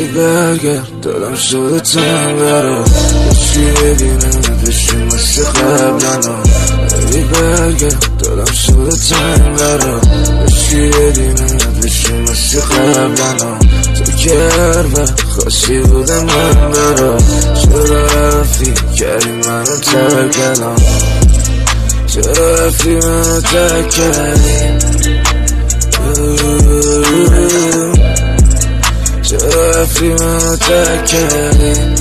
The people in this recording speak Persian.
ای برگرد دلم شده تنگ برات، هیچی ببینم بشین مثل قبلنا. ای برگرد دلم شده تنگ برات، هیچی ببینم بشین مثل قبلنا. تو که هر وقت خواستی بودم من برات، چرا رفتی کردی منو ترک الان؟ چرا رفتی منو ترک کردی؟ چرا رفتی منو ترک کردی؟